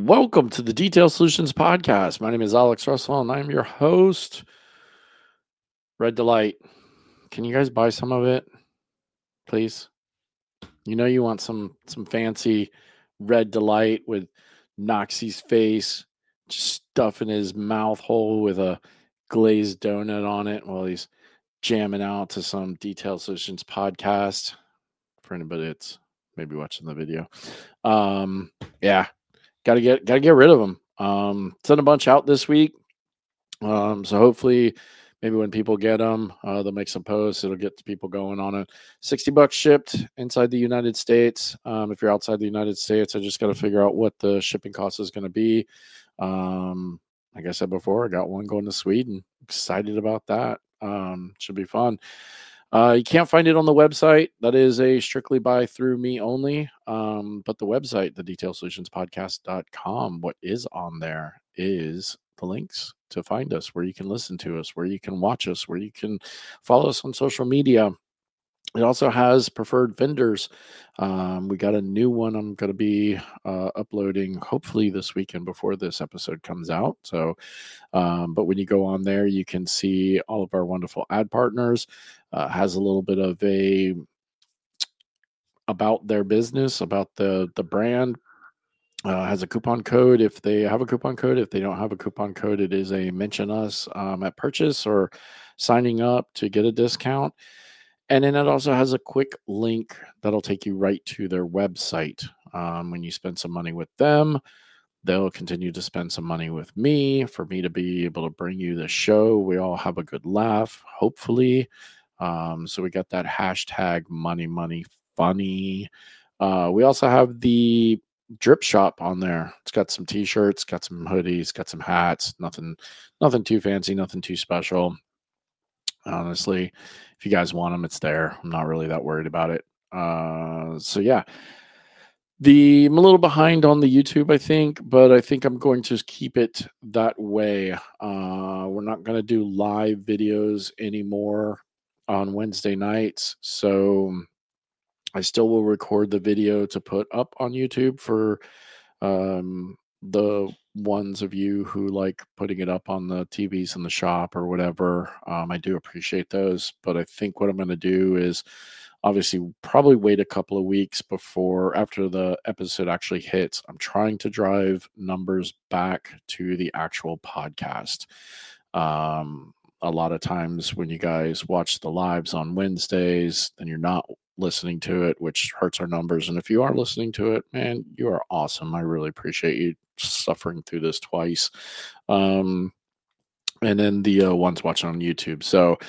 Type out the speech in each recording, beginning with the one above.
Welcome to the Detail Solutions Podcast. My name is Alex Russell, and I'm your host. Red Delight. Can you guys buy some of it, please? You know you want some fancy Red Delight with Noxie's face just stuffing his mouth hole with a glazed donut on it while he's jamming out to some Detail Solutions podcast. For anybody that's maybe watching the video, yeah. Gotta get rid of them. Sent a bunch out this week. So hopefully maybe when people get them, they'll make some posts. It'll get people going on it. $60 shipped inside the United States. If you're outside the United States, I just got to figure out what the shipping cost is going to be. Like I said before, I got one going to Sweden. Excited about that. Should be fun. You can't find it on the website. That is a strictly buy through me only. But the website, the detailsolutionspodcast.com, what is on there is the links to find us, where you can listen to us, where you can watch us, where you can follow us on social media. It also has preferred vendors. We got a new one I'm going to be uploading hopefully this weekend before this episode comes out. So, but when you go on there, you can see all of our wonderful ad partners. Has a little bit of a about their business, about the brand. Has a coupon code if they have a coupon code. If they don't have a coupon code, it is a mention us at purchase or signing up to get a discount. And then it also has a quick link that'll take you right to their website. When you spend some money with them, they'll continue to spend some money with me for me to be able to bring you the show. We all have a good laugh, hopefully. So we got that hashtag money funny. We also have the drip shop on there. It's got some t-shirts, got some hoodies, got some hats. Nothing too fancy, nothing too special. Honestly, if you guys want them, it's there. I'm not really that worried about it. So yeah, I'm a little behind on the YouTube, I think, but I think I'm going to keep it that way. We're not going to do live videos anymore on Wednesday nights. So I still will record the video to put up on YouTube for the ones of you who like putting it up on the TVs in the shop or whatever. I do appreciate those, but I think what I'm going to do is obviously probably wait a couple of weeks after the episode actually hits. I'm trying to drive numbers back to the actual podcast. A lot of times when you guys watch the lives on Wednesdays, then you're not listening to it, which hurts our numbers. And if you are listening to it, man, you are awesome. I really appreciate you suffering through this twice. And then the ones watching on YouTube. So,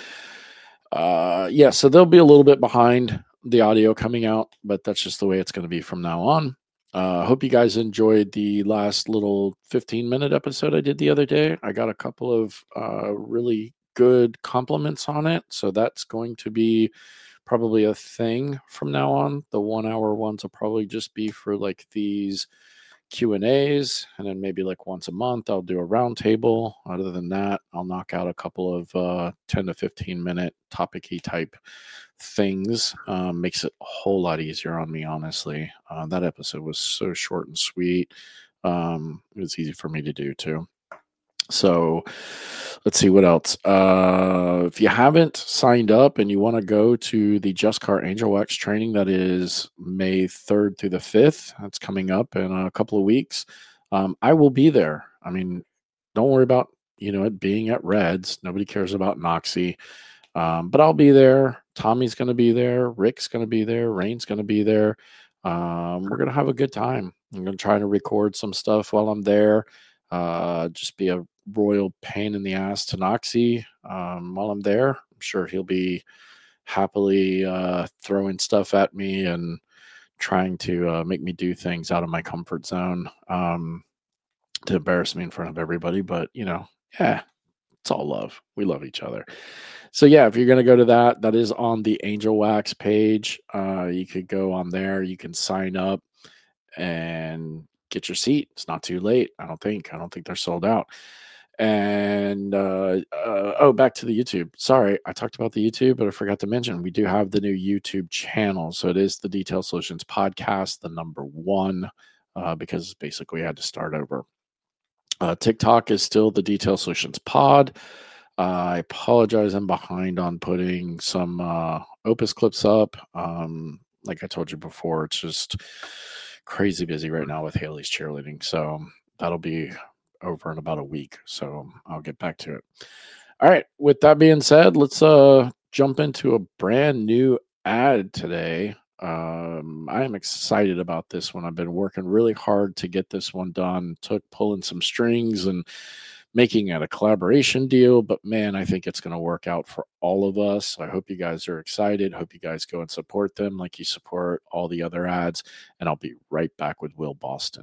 yeah, so they'll be a little bit behind the audio coming out, but that's just the way it's going to be from now on. Hope you guys enjoyed the last little 15-minute episode I did the other day. I got a couple of really good compliments on it. So that's going to be probably a thing from now on. The 1 hour ones will probably just be for like these Q&As, and then maybe like once a month I'll do a roundtable. Other than that, I'll knock out a couple of 10 to 15 minute topic-y type things. Makes it a whole lot easier on me, honestly. That episode was so short and sweet. It was easy for me to do too. So let's see what else. If you haven't signed up and you want to go to the Just Car Angel Wax training, that is May 3rd through the 5th. That's coming up in a couple of weeks. I will be there. I mean, don't worry about, it being at Reds. Nobody cares about Noxie. But I'll be there. Tommy's going to be there. Rick's going to be there. Rain's going to be there. We're going to have a good time. I'm going to try to record some stuff while I'm there. Just be a royal pain in the ass to Noxie while I'm there. I'm sure he'll be happily throwing stuff at me and trying to make me do things out of my comfort zone to embarrass me in front of everybody. But, yeah, it's all love. We love each other. So, yeah, if you're going to go to that is on the Angel Wax page. You could go on there. You can sign up and get your seat. It's not too late. I don't think they're sold out. And back to the YouTube. Sorry, I talked about the YouTube, but I forgot to mention we do have the new YouTube channel. So it is the Detail Solutions Podcast, the number 1. because basically I had to start over. TikTok is still the Detail Solutions Pod. I apologize, I'm behind on putting some Opus clips up. Like I told you before, it's just crazy busy right now with Haley's cheerleading. So that'll be over in about a week. So I'll get back to it. All right. With that being said, let's jump into a brand new ad today. I am excited about this one. I've been working really hard to get this one done. Took pulling some strings and making it a collaboration deal, but man, I think it's going to work out for all of us. I hope you guys are excited. Hope you guys go and support them like you support all the other ads. And I'll be right back with Will Boston.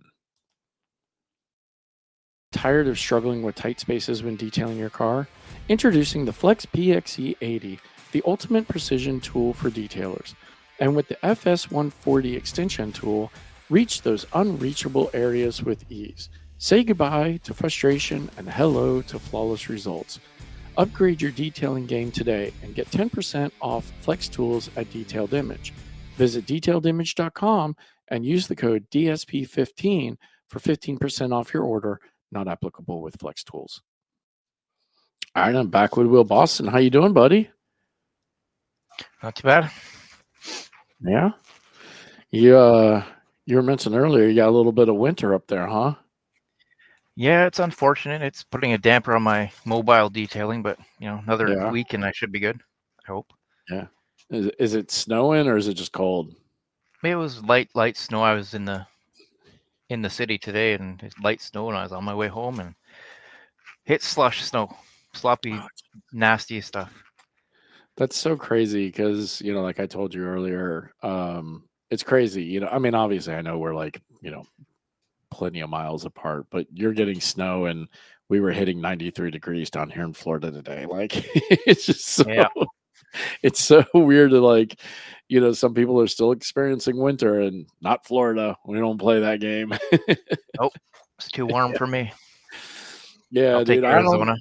Tired of struggling with tight spaces when detailing your car? Introducing the Flex PXE80, the ultimate precision tool for detailers. And with the FS140 extension tool, reach those unreachable areas with ease. Say goodbye to frustration and hello to flawless results. Upgrade your detailing game today and get 10% off Flex tools at Detailed Image. Visit detailedimage.com and use the code DSP15 for 15% off your order, not applicable with Flex tools. All right, I'm back with Will Boston. How you doing, buddy? Not too bad. Yeah. You were mentioning earlier you got a little bit of winter up there, huh? Yeah, it's unfortunate. It's putting a damper on my mobile detailing, but another week and I should be good. I hope. Yeah. Is it snowing or is it just cold? Maybe it was light snow. I was in the city today, and it's light snow, and I was on my way home and hit slush snow, sloppy, nasty stuff. That's so crazy because, like I told you earlier, it's crazy. I mean, obviously I know we're like, plenty of miles apart, but you're getting snow and we were hitting 93 degrees down here in Florida today. Like it's just so, it's so weird to like, some people are still experiencing winter and not Florida. We don't play that game. Nope. It's too warm for me. Yeah, I'll take dude, Arizona.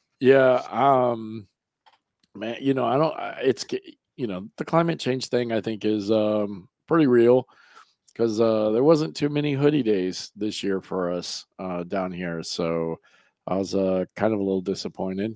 Man, I don't, it's, the climate change thing I think is pretty real because there wasn't too many hoodie days this year for us down here. So I was kind of a little disappointed.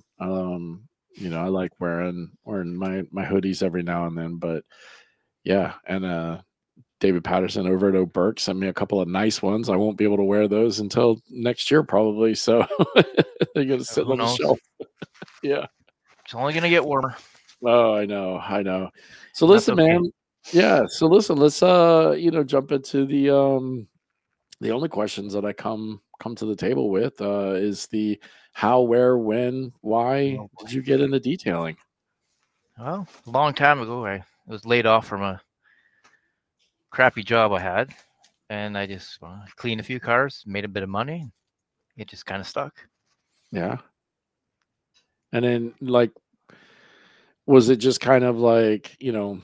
I like wearing my hoodies every now and then, but yeah. And David Patterson over at O'Burke sent me a couple of nice ones. I won't be able to wear those until next year probably. So they're going to sit on the shelf. Yeah. It's only going to get warmer. Oh, I know. So listen, man. Yeah. So listen, let's jump into the only questions that I come to the table with is the how, where, when, why did you get into detailing? Well, a long time ago, I was laid off from a crappy job I had, and I just cleaned a few cars, made a bit of money. It just kind of stuck. Yeah. And then like, was it just kind of like,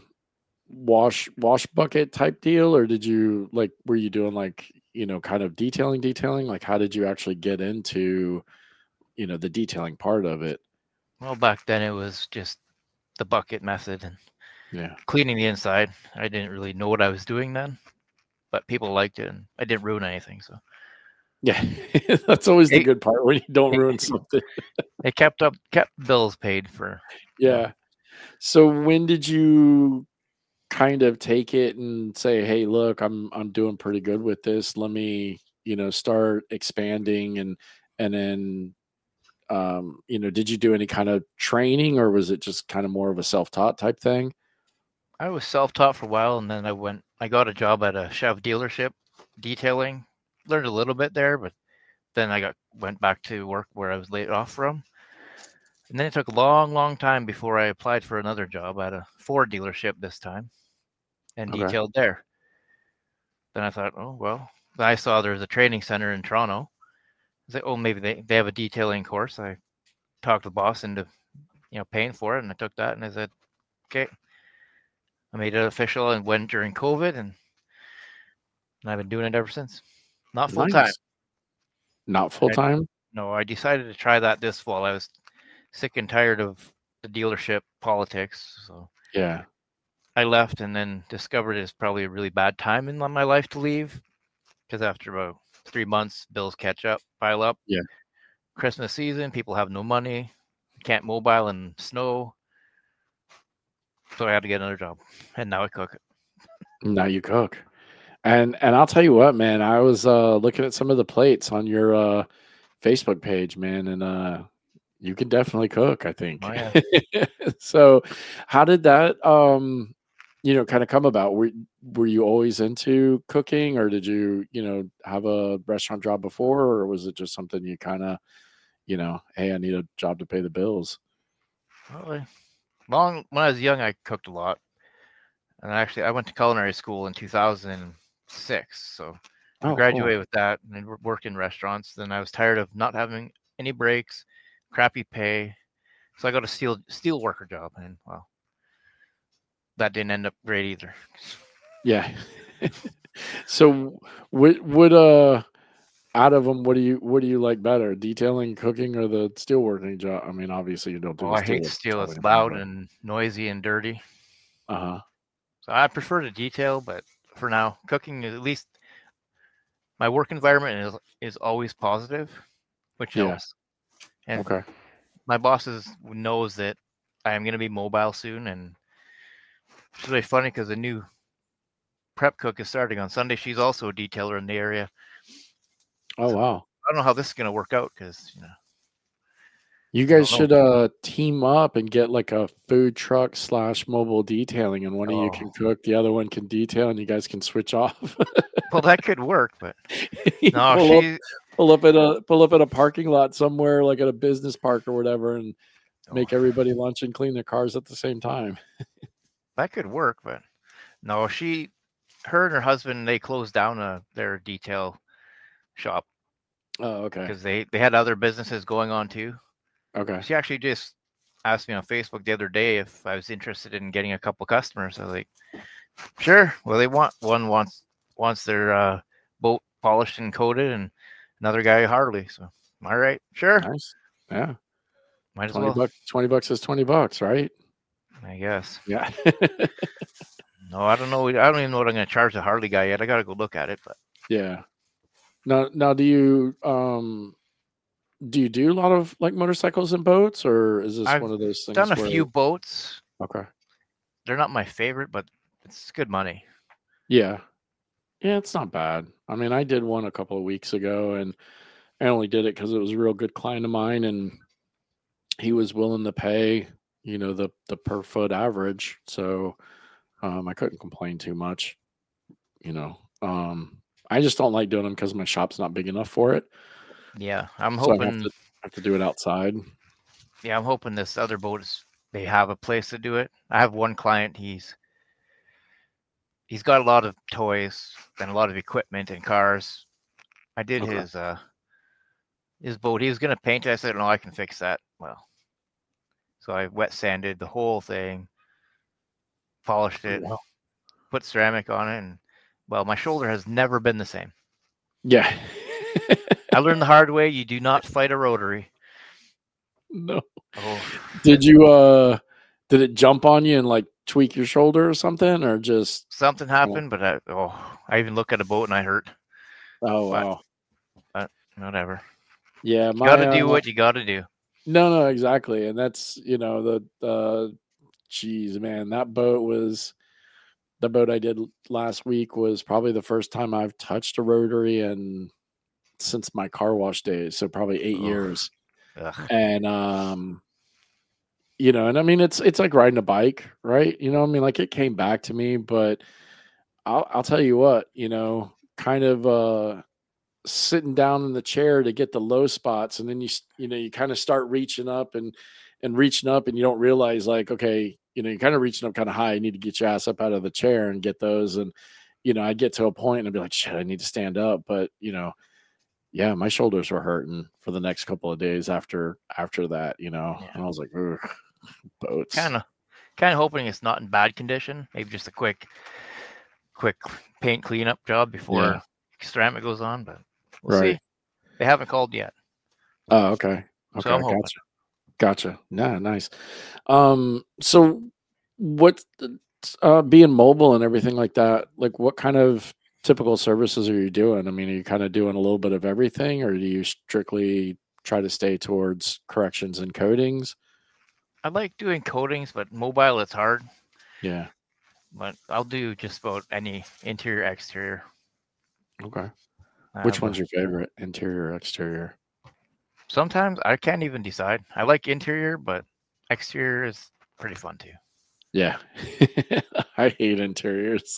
wash bucket type deal, or did you were you doing like, kind of detailing? Like, how did you actually get into, the detailing part of it? Well, back then it was just the bucket method and cleaning the inside. I didn't really know what I was doing then, but people liked it, and I didn't ruin anything. So yeah, that's always the good part when you don't ruin something. It kept bills paid for. Yeah. So when did you kind of take it and say, hey, look, I'm doing pretty good with this. Let me, start expanding and then did you do any kind of training, or was it just kind of more of a self-taught type thing? I was self-taught for a while, and then I got a job at a Chev dealership detailing. Learned a little bit there, but then I went back to work where I was laid off from. And then it took a long time before I applied for another job at a Ford dealership this time and detailed there. Then I thought, oh, well, then I saw there was a training center in Toronto. I was like, oh, maybe they have a detailing course. I talked to the boss into, paying for it, and I took that, and I said, okay. I made it official and went during COVID, and I've been doing it ever since. Not full time. Not full time? No, I decided to try that this fall. I was sick and tired of the dealership politics. So I left and then discovered it's probably a really bad time in my life to leave because after about 3 months, bills pile up. Yeah. Christmas season, people have no money, can't mobile in snow. So I had to get another job, and now I cook it. Now you cook. And I'll tell you what, man, I was looking at some of the plates on your Facebook page, man, and you can definitely cook, I think. Oh, yeah. So how did that kind of come about? Were you always into cooking, or did you, have a restaurant job before, or was it just something you kind of, hey, I need a job to pay the bills? When I was young, I cooked a lot. And actually, I went to culinary school in 2006. So I Oh, graduated cool. with that and worked in restaurants. Then I was tired of not having any breaks, crappy pay. So I got a steel worker job, and well, that didn't end up great either. Yeah. So would out of them, what do you like better, detailing, cooking, or the steelworking job? I mean, obviously you don't do the I hate steelworking steel. job It's anymore, loud but and noisy and dirty. uh-huh. So I prefer to detail, but for now, cooking, at least my work environment is always positive, which Yeah. helps. And Okay. my bosses knows that I am going to be mobile soon, and it's really funny because a new prep cook is starting on Sunday. She's also a detailer in the area. Oh, So wow. I don't know how this is going to work out because You I guys don't know. should team up and get like a food truck / mobile detailing, and one of you Oh, can cook, the other one can detail, and you guys can switch off. well, that could work, but You no, pull up at a parking lot somewhere, like at a business park or whatever, and oh, make everybody lunch and clean their cars at the same time. that could work, but no, her and her husband, they closed down their detail shop Oh, okay. because they had other businesses going on too. Okay. She actually just asked me on Facebook the other day if I was interested in getting a couple customers. I was like, sure. Well, one wants their boat polished and coated, and another guy Harley. So, all right, sure, Nice. Yeah. might as 20 well. bucks, $20 is $20, right? I guess. Yeah. No, I don't know. I don't even know what I'm going to charge the Harley guy yet. I got to go look at it. But Yeah. Now do you do a lot of like motorcycles and boats, or is this I've one of those done things a where few boats. okay. They're not my favorite, but it's good money. Yeah. Yeah, it's not bad. I mean, I did one a couple of weeks ago, and I only did it because it was a real good client of mine, and he was willing to pay, the per foot average. So I couldn't complain too much, you know. I just don't like doing them because my shop's not big enough for it. Yeah, I'm So I have hoping. to do it outside. Yeah, I'm hoping this other boat they have a place to do it. I have one client. He's got a lot of toys and a lot of equipment and cars. I did Okay. his boat. He was gonna paint it. I said, no, I can fix that. Well, so I wet sanded the whole thing, polished it, Wow. put ceramic on it, and well, my shoulder has never been the same. Yeah. I learned the hard way. You do not fight a rotary. No. Oh, Did it jump on you and like tweak your shoulder or something, or just something happened, but I even look at a boat and I hurt. oh But wow. whatever. Yeah, You got to do what you got to do. no, exactly. And that's, geez, man, the boat I did last week was probably the first time I've touched a rotary and since my car wash days, so probably 8 years. Ugh. And and I mean it's like riding a bike, right? I mean, like it came back to me, but I'll tell you what, kind of sitting down in the chair to get the low spots, and then you kind of start reaching up and reaching up, and you don't realize like, okay, you're kind of reaching up kind of high. You need to get your ass up out of the chair and get those. And I get to a point and I'd be like, shit, I need to stand up. But yeah, my shoulders were hurting for the next couple of days after that. Yeah. And I was like, ugh, boats. Kind of hoping it's not in bad condition. Maybe just a quick paint cleanup job before ceramic goes on. But we'll see. They haven't called yet. Oh, okay. So I'm hoping. Gotcha. Nah, nice. So what being mobile and everything like that, like what kind of typical services are you doing? I mean, are you kind of doing a little bit of everything, or do you strictly try to stay towards corrections and coatings? I like doing coatings, but mobile it's hard. Yeah. But I'll do just about any interior, exterior. Okay. I Which have one's a, your favorite, interior or exterior? sometimes I can't even decide. I like interior, but exterior is pretty fun too. Yeah. I hate interiors.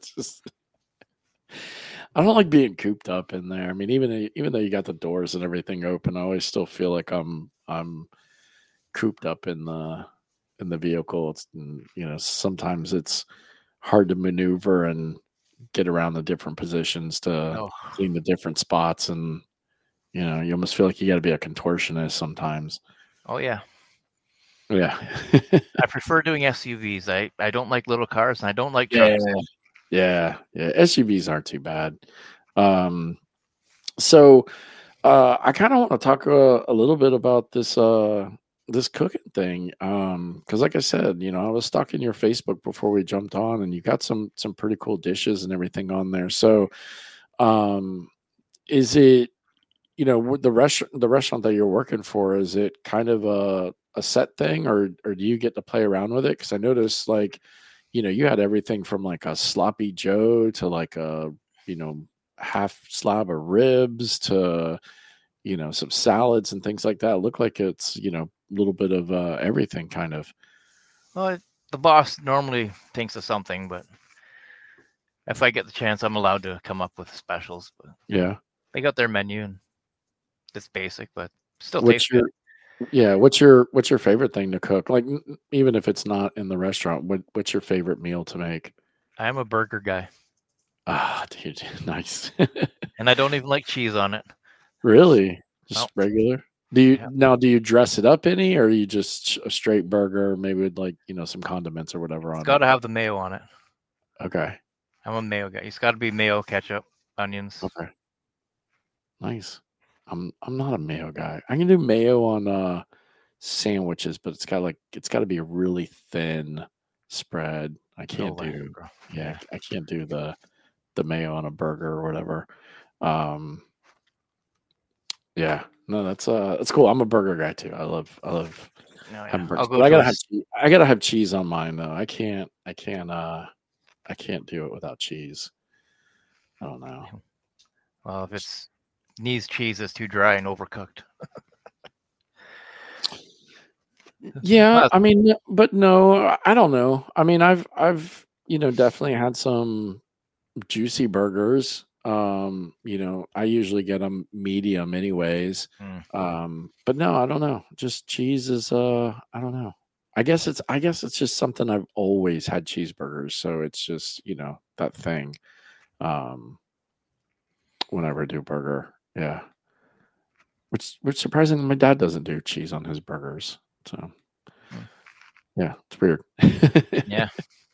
I don't like being cooped up in there. I mean, even though you got the doors and everything open, I always still feel like I'm cooped up in the vehicle. It's sometimes it's hard to maneuver and get around the different positions to Oh, clean the different spots, and you almost feel like you got to be a contortionist sometimes. oh yeah. Yeah. I prefer doing SUVs. I don't like little cars and I don't like Yeah. trucks. Yeah. SUVs aren't too bad. Um, so I kind of want to talk a little bit about this cooking thing. Because like I said, I was stalking your Facebook before we jumped on, and you got some pretty cool dishes and everything on there. So, um, is it with the restaurant that you're working for? Is it kind of a set thing, or do you get to play around with it? Because I noticed like you had everything from like a sloppy Joe to like a you know half slab of ribs to some salads and things like that. It looked like it's a little bit of everything kind of. Well, the boss normally thinks of something, but if I get the chance, I'm allowed to come up with specials. But Yeah. they got their menu and it's basic, but still tastes What's good. your yeah, what's your favorite thing to cook? Like even if it's not in the restaurant, what's your favorite meal to make? I'm a burger guy, Ah, dude, nice. and I don't even like cheese on it. Really? No, Just regular? Do you dress it up any, or are you just a straight burger, maybe with like, some condiments or whatever it's on got it? to have the mayo on it. Okay. I'm a mayo guy. It's got to be mayo, ketchup, onions. Okay. Nice. I'm not a mayo guy. I can do mayo on sandwiches, but it's got to be a really thin spread. I No can't way, do bro. yeah, Yeah. I can't do the mayo on a burger or whatever. Um yeah. No, that's cool. I'm a burger guy too. I love No, yeah. having I'll burgers. go But to a. I gotta have cheese on mine though. I can't do it without cheese. I don't know. Well, if it's needs cheese, it's too dry and overcooked. Yeah, Well, I mean, but no, I don't know. I mean, I've definitely had some juicy burgers. I usually get them medium anyways. mm, But no, I don't know. Just cheese is I don't know. I guess it's just something I've always had cheeseburgers, so it's just, that thing. Um Whenever I do burger. Yeah. Which surprisingly my dad doesn't do cheese on his burgers. So, mm. yeah, it's weird. Yeah.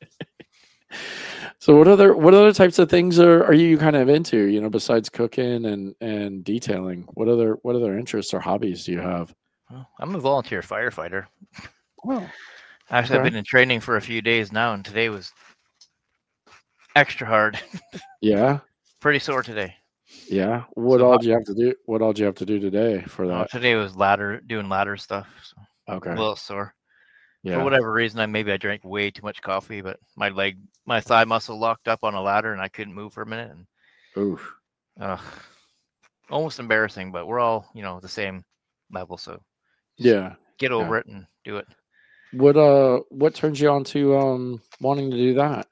So what other types of things are you kind of into, besides cooking and detailing? What other interests or hobbies do you have? Well, I'm a volunteer firefighter. Oh, Actually, I've okay. been in training for a few days now, and today was extra hard. Yeah. Pretty sore today. Yeah. What So all did you have to do? What all did you have to do today for that? today was doing ladder stuff. So a Okay. little sore. For Yeah. whatever reason, maybe I drank way too much coffee, but my thigh muscle locked up on a ladder, and I couldn't move for a minute. And Ooh. uh, almost embarrassing, but we're all the same level, so just Yeah. get Yeah. over it and do it. What turns you on to wanting to do that?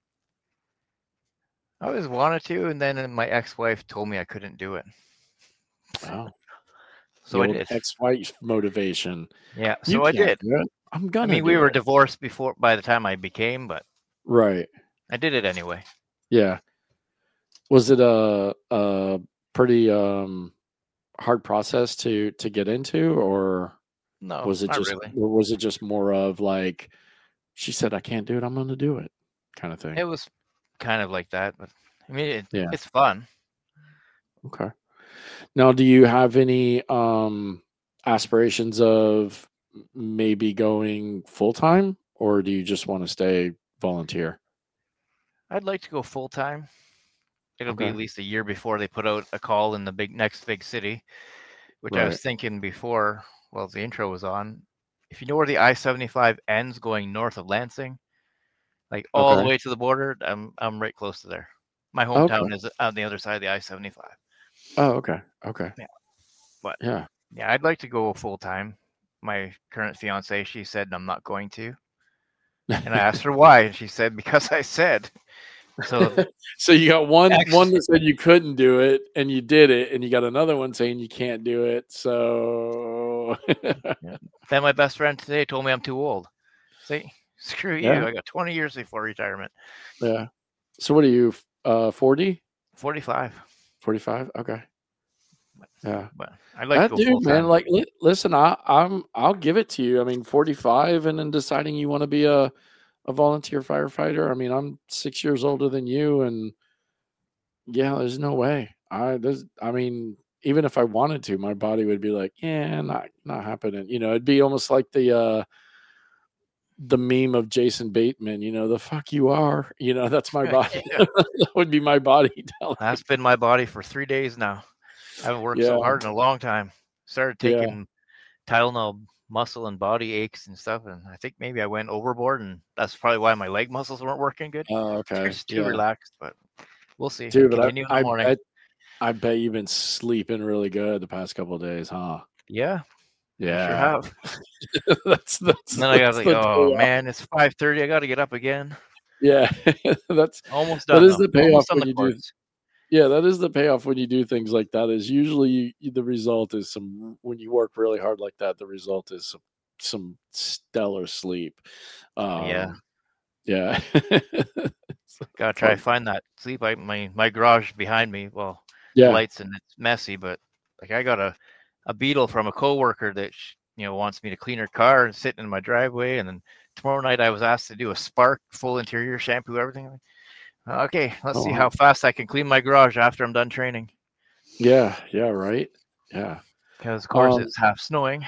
I always wanted to, and then my ex-wife told me I couldn't do it, Oh, the so I old did. ex-wife motivation. Yeah, You so I can't did. do it. I'm I gonna mean, we do were it. divorced before by the time I became, but Right. I did it anyway. Yeah. Was it a pretty hard process to get into, or No, was it not just really. or was it just more of like she said I can't do it, I'm going to do it kind of It thing? was kind of like that, but I mean, Yeah. it's fun. Okay. Now, do you have any aspirations of maybe going full time, or do you just want to stay volunteer? I'd like to go full time. it'll be Okay. at least a year before they put out a call in the next big city, which I Right. was thinking before, well, the intro was on. If you know where the I-75 ends going north of Lansing, like all the Okay. way to the border, I'm right close to there. My Okay. hometown is on the other side of the I-75. Oh, okay. Okay. Yeah, but Yeah. yeah, I'd like to go full time. My current fiance, she said I'm not going to, and I asked her why, and she said because I said so. So you got one Actually, that said you couldn't do it and you did it, and you got another one saying you can't do it. So yeah. Then my best friend today told me I'm too old. See, screw you. yeah, I got 20 years before retirement. yeah. So what are you 40? 45. 45? Okay. Yeah. But I'd like to That go full dude, man, time. like listen, I'll give it to you. I mean, 45 and then deciding you want to be a volunteer firefighter. I mean, I'm 6 years older than you, and yeah, there's no way. I mean, even if I wanted to, my body would be like, yeah, not happening. It'd be almost like the meme of Jason Bateman, the fuck you are. That's my body. Yeah, That would be my body telling me. that's been my body for 3 days now. I haven't worked Yeah, so hard in a long time. Started yeah. taking Tylenol muscle and body aches and stuff, and I think maybe I went overboard, and that's probably why my leg muscles weren't working good. Oh, They're okay. just too Yeah. relaxed, but we'll see. I Dude, but continue in the I morning. bet you've been sleeping really good the past couple of days, huh? Yeah, I sure Yeah. have. that's that's And then I got that's like, the oh payoff. man, it's 5:30. I got to get up again. Yeah. that's Almost that done is though. the payoff Almost on when the you do. course. Yeah, that is the payoff when you do things like that. Is usually the result is when you work really hard like that. The result is some stellar sleep. Yeah, Yeah, gotta try to fun. find that sleep. My garage behind me. Well, the Yeah. lights and it's messy, but like I got a beetle from a coworker that wants me to clean her car and sit in my driveway. And then tomorrow night I was asked to do a spark, full interior, shampoo, everything. Okay, let's see Oh, how fast I can clean my garage after I'm done training. yeah. Yeah. Right. Yeah. Because of course Um. it's half snowing.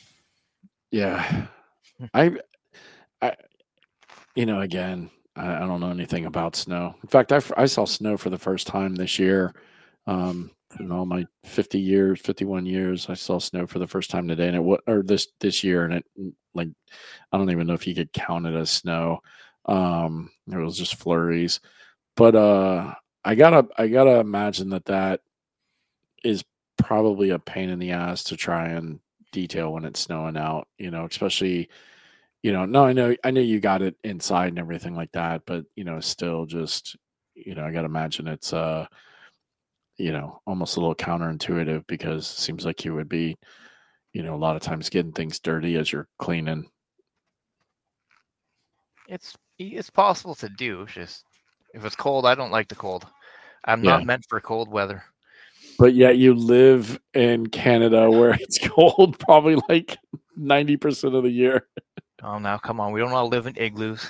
Yeah. I. I. Again, I don't know anything about snow. In fact, I saw snow for the first time this year. In all my 51 years, I saw snow for the first time today, and this year, and it like I don't even know if you could count it as snow. It was just flurries, but I gotta imagine that is probably a pain in the ass to try and detail when it's snowing out. Especially no, I know you got it inside and everything like that, but still just I gotta imagine it's almost a little counterintuitive because it seems like you would be, a lot of times getting things dirty as you're cleaning. It's possible to do. It's just if it's cold, I don't like the cold. I'm Yeah. not meant for cold weather. But yet you live in Canada where it's cold probably like 90% of the year. Oh, now come on, we don't all live in igloos.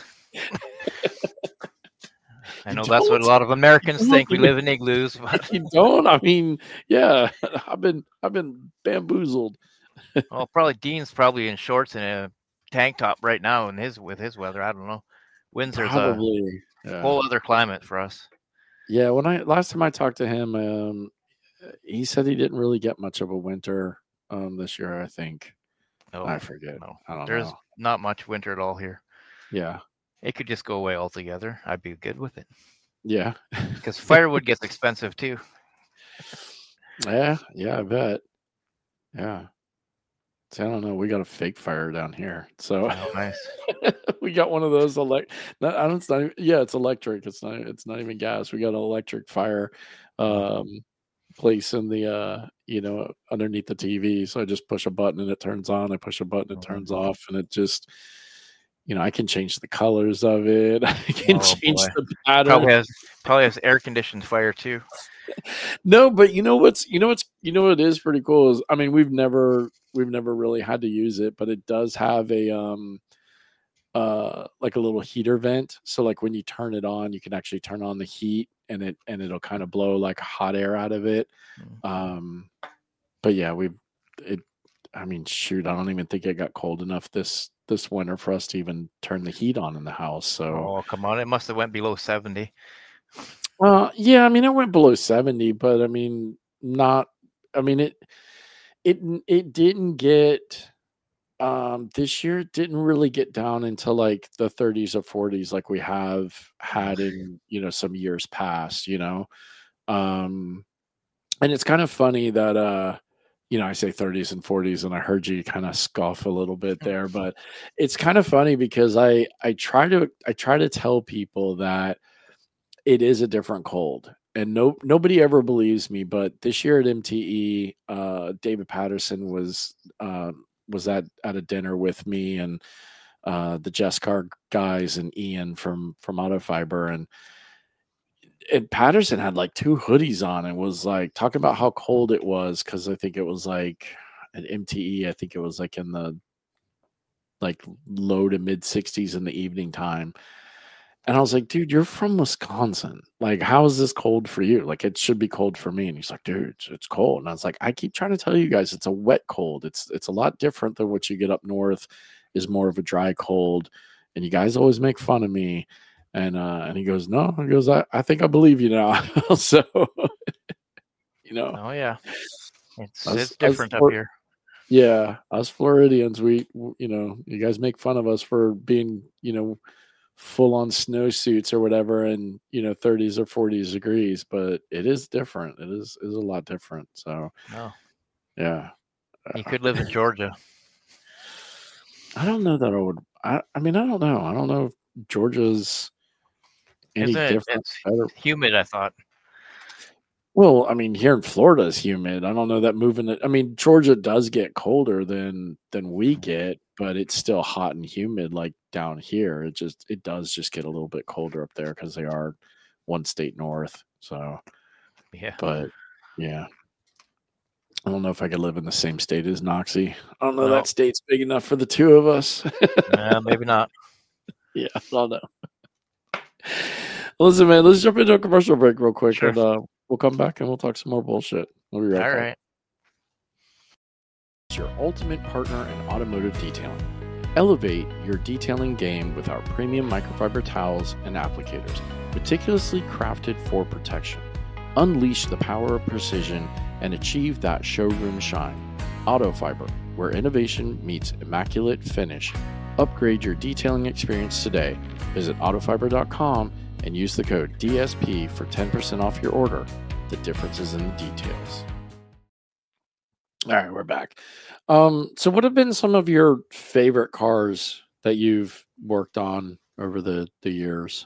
I You know that's what a don't? lot of Americans think. We live in igloos, but You don't? I mean, yeah, I've been bamboozled. well, probably Dean's probably in shorts and a tank top right now in with his weather. I don't know. Windsor's a Probably. Yeah. whole other climate for us. Yeah, when I last time I talked to him, he said he didn't really get much of a winter this year, I think. No, I forget. no, I don't there's know. not much winter at all here. Yeah. It could just go away altogether. I'd be good with it Yeah. because firewood gets expensive too. Yeah, yeah, I bet. Yeah. See, I don't know. We got a fake fire down here. So Oh, nice. we got one of those not, I don't it's not, yeah, it's electric. It's not even gas. We got an electric fire place in the underneath the TV. So I just push a button and it turns on. I push a button, it turns off, and it just I can change the colors of it. I can Oh change boy, the pattern. probably has air conditioned fire too. No, but what is pretty cool is I mean we've never really had to use it, but it does have a like a little heater vent. So like when you turn it on, you can actually turn on the heat and it'll kind of blow like hot air out of it. Um but yeah, I mean shoot, I don't even think it got cold enough this winter for us to even turn the heat on in the house. So Oh come on, it must have went below 70. Yeah, I mean, I went below 70, but I mean, not. I mean, it didn't get. This year it didn't really get down into like the 30s or 40s like we have had in some years past. Um, and it's kind of funny that I say 30s and 40s, and I heard you kind of scoff a little bit there, but it's kind of funny because I try to tell people that it is a different cold. And nobody ever believes me, but this year at MTE, David Patterson was at a dinner with me and the Jesscar guys and Ian from Autofiber, and Patterson had like two hoodies on and was like talking about how cold it was because I think it was like at MTE, I think it was like in the like low to mid 60s in the evening time. And I was like, dude, you're from Wisconsin. Like, how is this cold for you? Like, it should be cold for me. And he's like, dude, it's cold. And I was like, I keep trying to tell you guys, it's a wet cold. It's a lot different than what you get up north. Is more of a dry cold. And you guys always make fun of me. And he goes, no. He goes, I think I believe you now. So, Oh yeah, it's us, different up here. yeah, us Floridians, you guys make fun of us for being, full on snowsuits or whatever in 30s or 40s degrees, but it is different. It is a lot different. So yeah, you could live in Georgia. I don't know that I would. I mean, I don't know if Georgia's any different. It's humid, I thought. Well, I mean, here in Florida is humid. I don't know that moving it. I mean, Georgia does get colder than we get, but it's still hot and humid like down here. It does just get a little bit colder up there because they are one state north. So yeah. But yeah. I don't know if I could live in the same state as Noxie. I don't know that state's big enough for the two of us. Maybe not. Yeah, I don't know. Listen, man, let's jump into a commercial break real quick, Sure. and we'll come back and we'll talk some more bullshit. We'll be right back. All right. It's your ultimate partner in automotive detailing. Elevate your detailing game with our premium microfiber towels and applicators, meticulously crafted for protection. Unleash the power of precision and achieve that showroom shine. Autofiber, where innovation meets immaculate finish. Upgrade your detailing experience today. Visit autofiber.com and use the code DSP for 10% off your order. The difference is in the details. All right, we're back. So what have been some of your favorite cars that you've worked on over the years?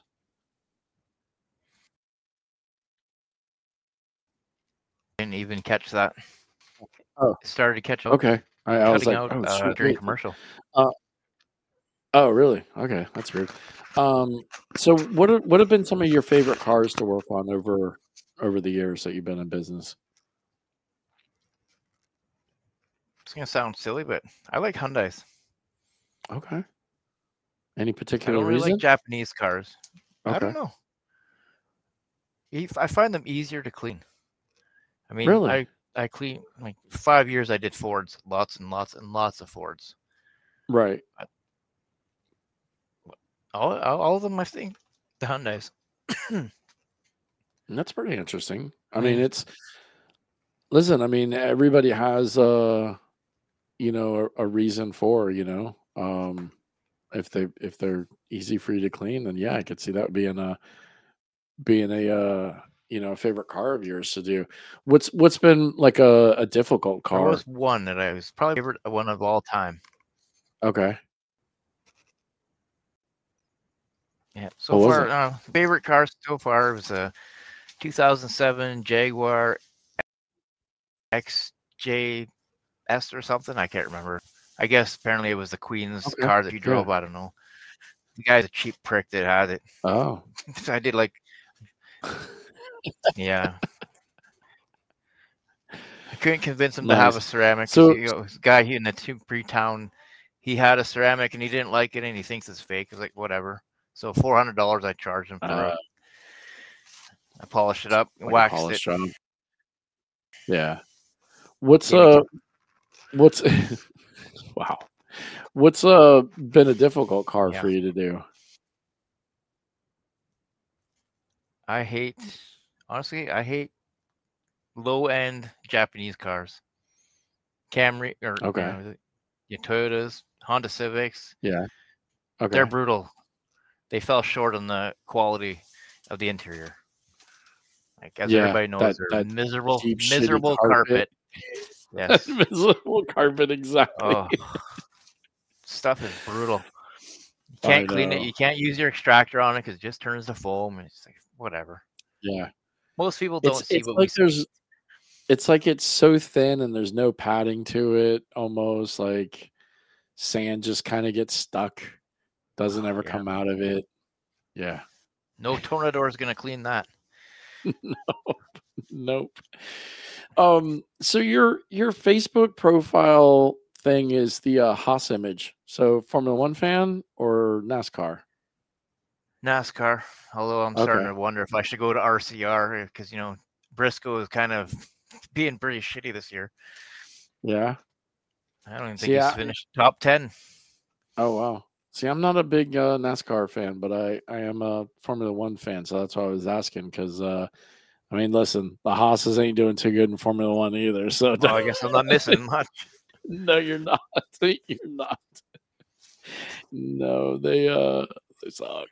Didn't even catch that. Oh, it started to catch up. Okay. I was like, out during commercial. Oh, really? Okay, that's weird. So what have been some of your favorite cars to work on over the years that you've been in business? It's gonna sound silly, but I like Hyundais. Okay. Any I particular don't really reason? like Japanese cars. I Okay. don't know. I find them easier to clean. I mean, Really? I clean like 5 years. I did Fords, lots and lots and lots of Fords. Right. All of them, I think, the Hyundais. That's pretty interesting. I mean, listen, I mean, everybody has a reason for, if they're easy for you to clean, then yeah, I could see that being a favorite car of yours to do. What's been like a difficult car? There was one that I was probably favorite one of all time. Okay. Yeah. So far, favorite car so far was a 2007 Jaguar XJS or something. I can't remember. I guess apparently it was the Queen's car that he drove. I don't know. The guy's a cheap prick that had it. Oh. I did like. Yeah. I couldn't convince him to have a ceramic. So, this guy in the pre-town, he had a ceramic and he didn't like it and he thinks it's fake. It's like, whatever. So $400 I charged him for it. I polished it up, waxed it. Job. Yeah. What's wow. What's been a difficult car for you to do? Honestly, I hate low-end Japanese cars. Camry or Okay. your Toyotas, Honda Civics. Yeah. They're Okay. brutal. They fell short on the quality of the interior. Like as Yeah. everybody knows, they're That miserable, cheap, shitty miserable carpet. carpet. Yes. Miserable carpet. Exactly. Oh, stuff is brutal. You I can't clean it. know. You can't use your extractor on it because it just turns to foam. It's like whatever. Yeah. Most people It's don't see it's what we like see. there's it's like it's so thin and there's no padding to it. Almost like sand just kind of gets stuck. Doesn't ever Yeah. come out of it. Yeah. No Tornador is gonna clean that. Nope. So your Facebook profile thing is the Haas image. So Formula One fan or NASCAR? NASCAR. Although I'm starting Okay. to wonder if I should go to RCR because Briscoe is kind of being pretty shitty this year. Yeah. I don't even think See, he's finished top 10. oh wow. See, I'm not a big NASCAR fan, but I am a Formula One fan, so that's why I was asking. Because I mean, listen, the Haas's ain't doing too good in Formula One either. So Well, I guess I'm not missing much. no, you're not. You're not. No, they suck.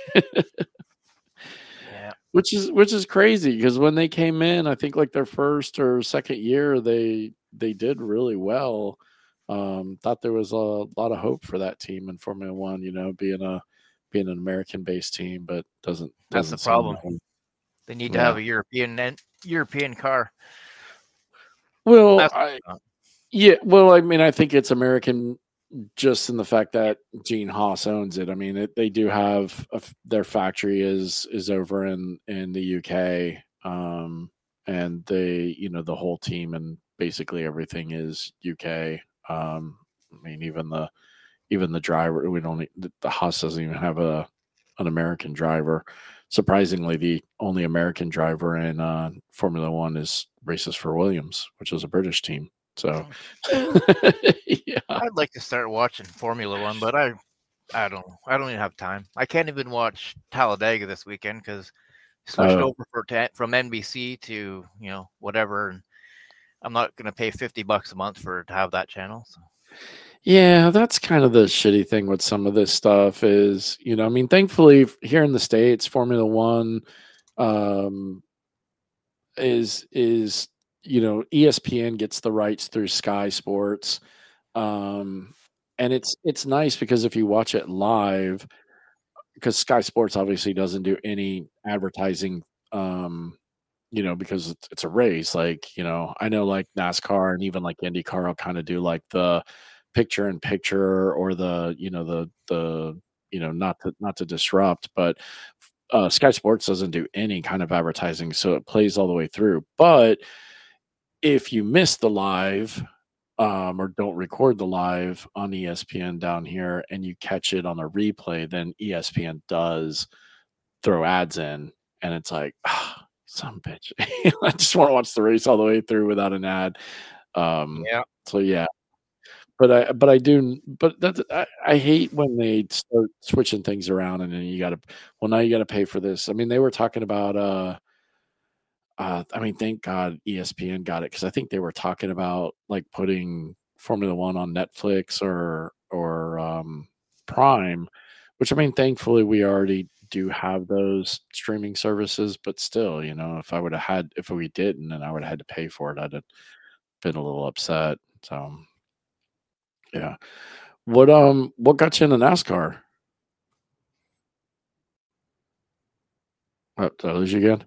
Yeah. Which is crazy because when they came in, I think like their first or second year, they did really well. Thought there was a lot of hope for that team in Formula One. Being an American based team, but That's doesn't the seem problem. like. They need to have Yeah. a European car. Well, That's yeah. Well, I mean, I think it's American just in the fact that Gene Haas owns it. I mean, they do have their factory is over in the UK, and the whole team and basically everything is UK. I mean, even the driver, we don't the Haas doesn't even have an American driver. Surprisingly, the only American driver in Formula One is races for Williams, which is a British team. So, yeah. I'd like to start watching Formula One, but I don't even have time. I can't even watch Talladega this weekend because switched Oh, over from NBC to whatever, and I'm not gonna pay $50 a month to have that channel. So. yeah, that's kind of the shitty thing with some of this stuff is, I mean, thankfully here in the States, Formula One um, is ESPN gets the rights through Sky Sports. And it's nice because if you watch it live, because Sky Sports obviously doesn't do any advertising, because it's a race. Like, I know like NASCAR and even like IndyCar will kind of do like the picture in picture or not to disrupt, but Sky Sports doesn't do any kind of advertising, so it plays all the way through. But if you miss the live, or don't record the live on ESPN down here and you catch it on a replay, then ESPN does throw ads in, and it's like, some bitch. I just want to watch the race all the way through without an ad. Yeah. So yeah, but I do, but I hate when they start switching things around and then now you got to pay for this. I mean, they were talking about I mean, thank God ESPN got it because I think they were talking about like putting Formula One on Netflix or Prime, which I mean, thankfully we already do have those streaming services, but still, if we didn't and I would have had to pay for it, I'd have been a little upset. So yeah. What got you into NASCAR? Oh, did I lose you again?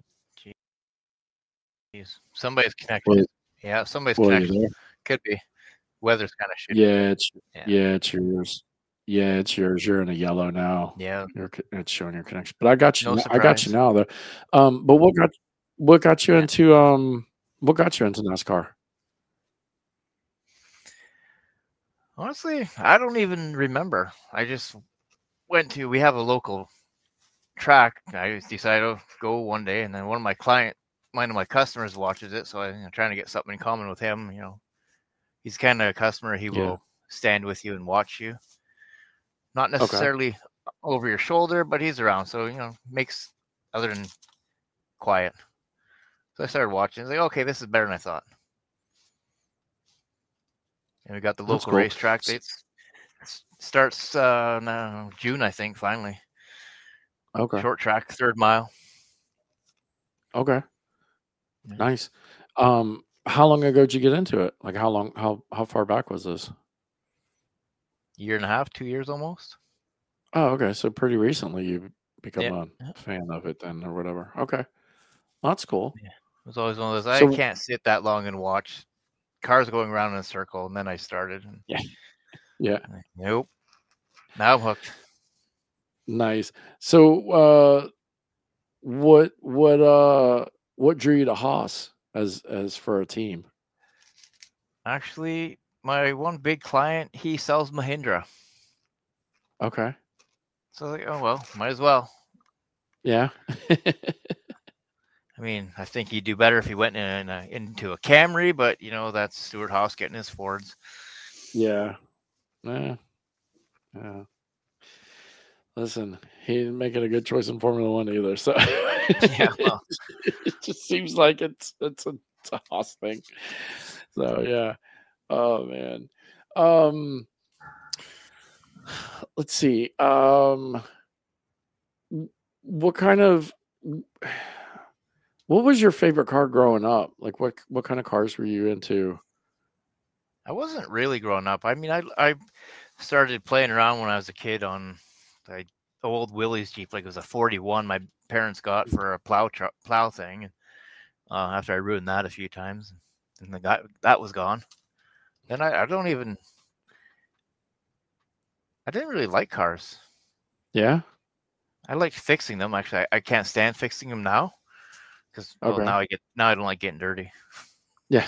Jeez. Somebody's Well, connection. Yeah, somebody's well, you connection. there? Could be. Weather's kind of shitty. Yeah. Yeah, it's yours. Yeah, it's yours. You're in a yellow now. Yeah. It's showing your connection. But I got you. No I got you surprise. now though. But what got you Yeah. into NASCAR? Honestly, I don't even remember. I just we have a local track. I just decided to go one day, and then one of my customers watches it, so I'm trying to get something in common with him. He's kind of a customer. He Yeah. will stand with you and watch you, not Okay. necessarily over your shoulder, but he's around. So makes other than quiet. So I started watching. It's like, okay, this is better than I thought. And we got the That's local cool. racetrack. It starts now, June, I think, finally. Okay. Short track, 3rd mile. Okay. Yeah. Nice. How long ago did you get into it? Like how far back was this? Year and a half, 2 years almost. Oh, okay. So pretty recently you've become Yeah. a fan of it then or whatever. Okay. Well, that's cool. Yeah. It was always one of those. I So can't sit that long and watch cars going around in a circle. And then I started. And yeah. Yeah. nope. Now I'm hooked. Nice. So what drew you to Haas as for a team? Actually, my one big client, he sells Mahindra. Okay. So I was like, oh well, might as well. Yeah. I mean, I think he'd do better if he went into a Camry, but that's Stuart Haas getting his Fords. Yeah. Yeah. Yeah. Listen, he didn't make it a good choice in Formula One either. So Yeah, well, it just seems like it's a Haas thing. So yeah. Oh man. Let's see. What kind of what was your favorite car growing up? Like what kind of cars were you into? I wasn't really growing up. I mean, I started playing around when I was a kid on the old Willys Jeep, like it was a 41 my parents got for a plow thing. And after I ruined that a few times, and that was gone. Then I didn't really like cars. Yeah. I liked fixing them. Actually, I can't stand fixing them now because Okay. now I don't like getting dirty. Yeah.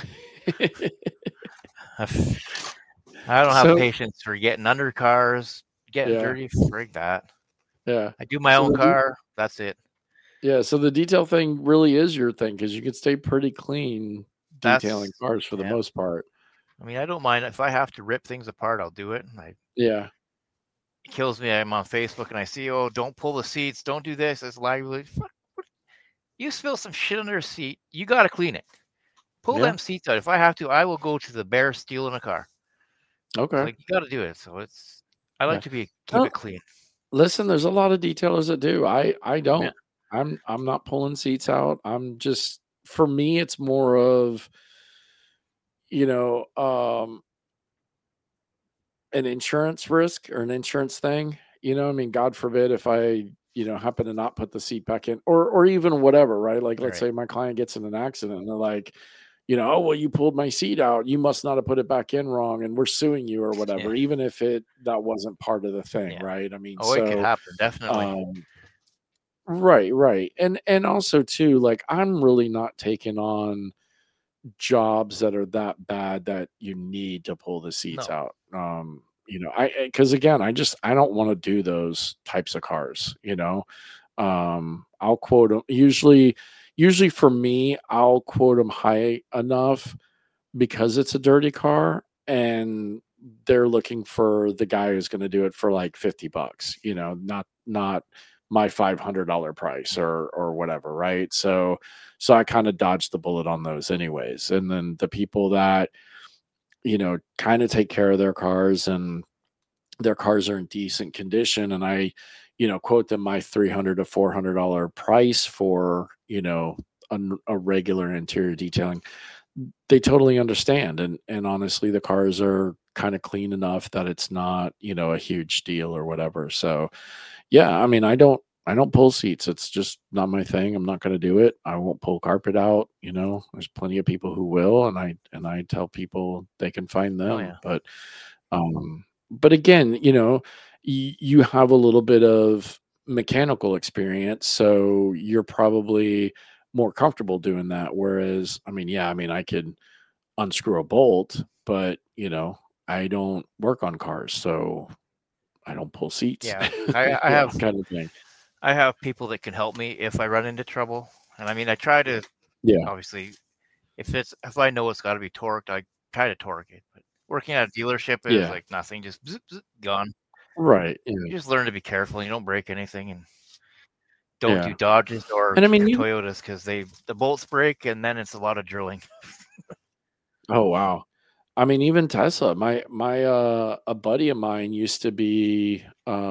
I don't have patience for getting under cars, getting dirty. Frig that. Yeah. I do my own car. That's it. Yeah. So the detail thing really is your thing because you can stay pretty clean detailing cars for the most part. I mean, I don't mind if I have to rip things apart. I'll do it. Yeah. It kills me. I'm on Facebook and I see, oh, don't pull the seats. Don't do this. It's like, fuck, you spill some shit under a seat. You got to clean it. Pull them seats out. If I have to, I will go to the bare steel in a car. Okay. Like, you got to do it. So I like to keep it clean. Listen, there's a lot of detailers that do. I don't. Yeah. I'm not pulling seats out. I'm just, for me, it's more of, an insurance risk or an insurance thing. I mean, God forbid if I, happen to not put the seat back in or even whatever, right? Like, let's say my client gets in an accident and they're like, oh, well, you pulled my seat out. You must not have put it back in wrong. And we're suing you or whatever, even if that wasn't part of the thing. Right. I mean, it could happen. Definitely. Right. And also too, like, I'm really not taking on jobs that are that bad that you need to pull the seats out. Because again, I don't want to do those types of cars. I'll quote them usually for me. I'll quote them high enough because it's a dirty car and they're looking for the guy who's going to do it for like $50. Not my $500 price or whatever, right? So I kind of dodged the bullet on those anyways. And then the people that kind of take care of their cars and their cars are in decent condition, and I quote them my $300 to $400 price for a regular interior detailing, they totally understand. And honestly, the cars are kind of clean enough that it's not a huge deal or whatever. So yeah, I mean, I don't pull seats. It's just not my thing. I'm not going to do it. I won't pull carpet out. There's plenty of people who will, and I tell people they can find them. But again, you have a little bit of mechanical experience, so you're probably more comfortable doing that. Whereas, I mean, I could unscrew a bolt, but I don't work on cars, so I don't pull seats. Yeah, I have kind of thing. I have people that can help me if I run into trouble. And I mean, I try to, obviously, if I know it's got to be torqued, I try to torque it. But working at a dealership is like nothing, just zip, zip, gone. Right. You just learn to be careful. And you don't break anything. And don't do Yeah. Dodges or And I mean, Toyotas because the bolts break and then it's a lot of drilling. oh wow. I mean, even Tesla, a buddy of mine used to be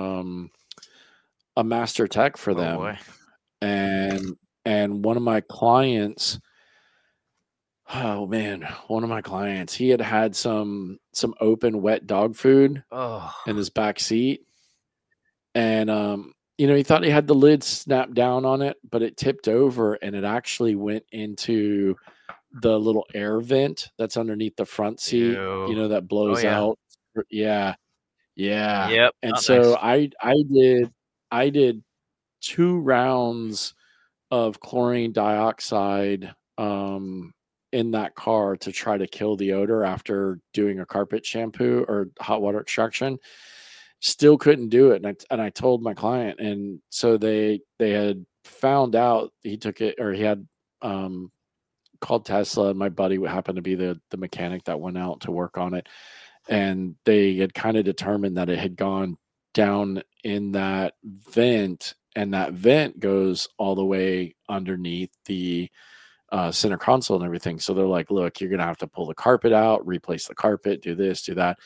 a master tech for Oh them. boy. And one of my clients, oh man, one of my clients, he had some open wet dog food Oh, in his back seat. And he thought he had the lid snapped down on it, but it tipped over and it actually went into the little air vent that's underneath the front seat, ew. that blows Yeah. out. Yeah. Yeah. Yep. And Not so nice. I did 2 rounds of chlorine dioxide in that car to try to kill the odor after doing a carpet shampoo or hot water extraction. Still couldn't do it, and I told my client, and so they had found out he took it, or he had called Tesla, and my buddy happened to be the mechanic that went out to work on it, and they had kind of determined that it had gone down in that vent, and that vent goes all the way underneath the center console and everything. So they're like, look, you're gonna have to pull the carpet out, replace the carpet, do this, do that.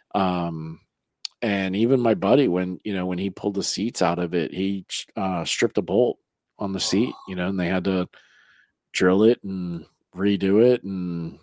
And even my buddy, when he pulled the seats out of it, he stripped a bolt on the seat, and they had to drill it and redo it, and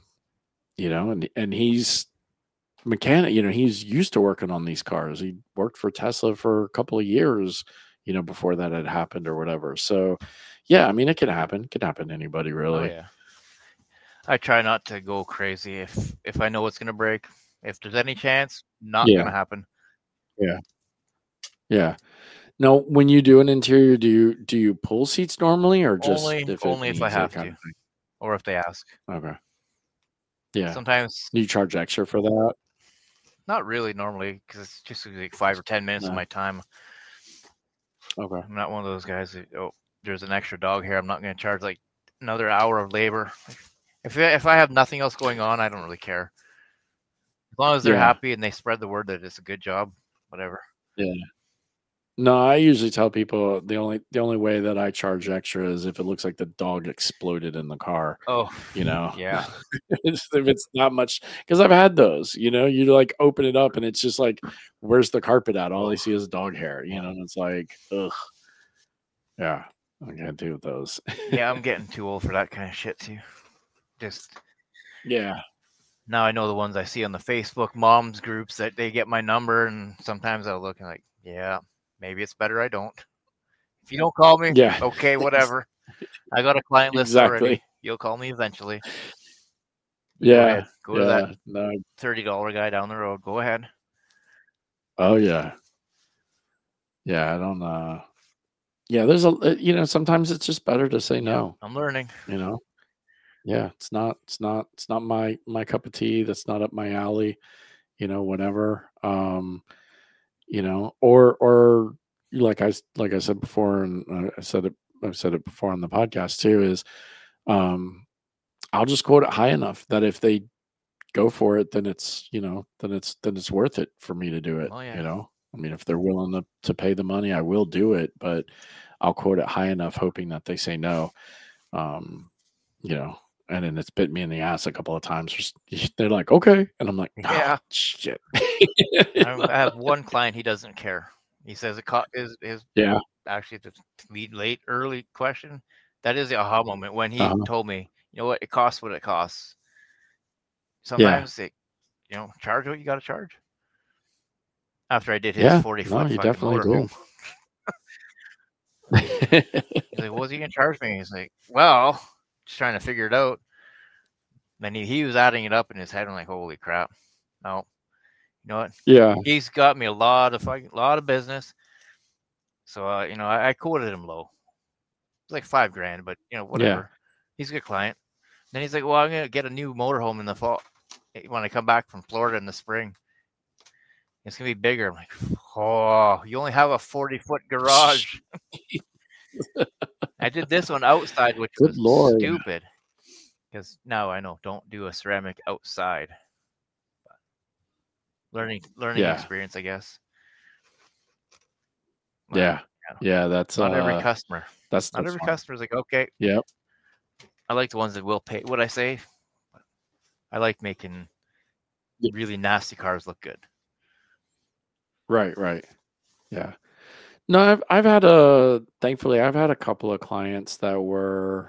he's mechanic, he's used to working on these cars. He worked for Tesla for a couple of years, before that had happened or whatever. So yeah, I mean, it could happen to anybody, Oh really. yeah. I try not to go crazy if I know it's gonna break. If there's any chance, not Yeah. gonna happen. Yeah. Now, when you do an interior, do you pull seats normally, or just Only if it if I needs it, have kind to, of thing? or if they ask. Okay. Yeah. Sometimes, Do you charge extra for that? not really normally, because it's just like 5 or 10 minutes of No. my time. Okay. I'm not one of those guys that, there's an extra dog here, I'm not going to charge like another hour of labor. If I have nothing else going on, I don't really care. As long as they're Yeah. happy and they spread the word that it's a good job, whatever. Yeah. No, I usually tell people the only way that I charge extra is if it looks like the dog exploded in the car. Oh, yeah. If it's not much, because I've had those. You like open it up and it's just like, where's the carpet at? All I see is dog hair. And it's like, ugh. Yeah, I can't do those. Yeah, I'm getting too old for that kind of shit too. Just Yeah. now I know the ones I see on the Facebook moms groups that they get my number, and sometimes I'll look and like, yeah, maybe it's better I don't. If you don't call me, Yeah. okay, whatever. I got a client list already. You'll call me eventually. Yeah. Go ahead. Go to that No. $30 guy down the road. Go ahead. Oh yeah. Yeah, I don't. Yeah, there's sometimes it's just better to say no. I'm learning. Yeah, it's not my cup of tea. That's not up my alley. Whatever. Or like I said before, and I've said it before on the podcast too, is I'll just quote it high enough that if they go for it, then it's worth it for me to do it. Oh, yeah. I mean, if they're willing to pay the money, I will do it, but I'll quote it high enough, hoping that they say no. And then it's bit me in the ass a couple of times. They're like, okay. And I'm like, Yeah. shit. I have one client, he doesn't care. He says Yeah. Actually, the early question, that is the aha moment when he told me, you know what, it costs what it costs. Sometimes charge what you got to charge. After I did his 40-foot fucking motorhome. He's like, what's he going to charge me? He's like, well, just trying to figure it out. Then he was adding it up in his head. I'm like, holy crap. No. You know what? Yeah. He's got me a lot of business. So, I quoted him low. It's like $5,000, but whatever. Yeah. He's a good client. Then he's like, well, I'm going to get a new motorhome in the fall when I come back from Florida in the spring. It's going to be bigger. I'm like, oh, you only have a 40-foot garage. I did this one outside, which was stupid. Because now I know, don't do a ceramic outside. But learning experience, I guess. Yeah. Yeah, that's Not every customer. that's Not the every fun. customer's like, okay. Yep. I like the ones that will pay. What I say, I like making really nasty cars look good. Right. Yeah. No, thankfully I've had a couple of clients that were,